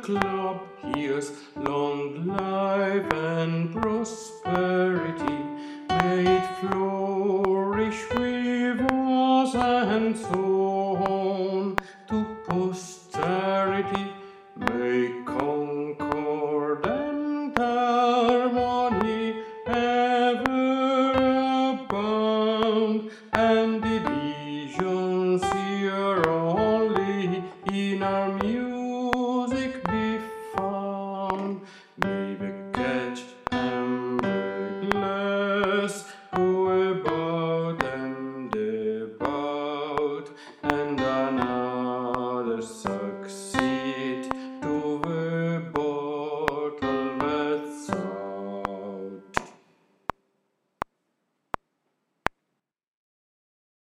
club here's long life and prosperity. May it flourish with us and song.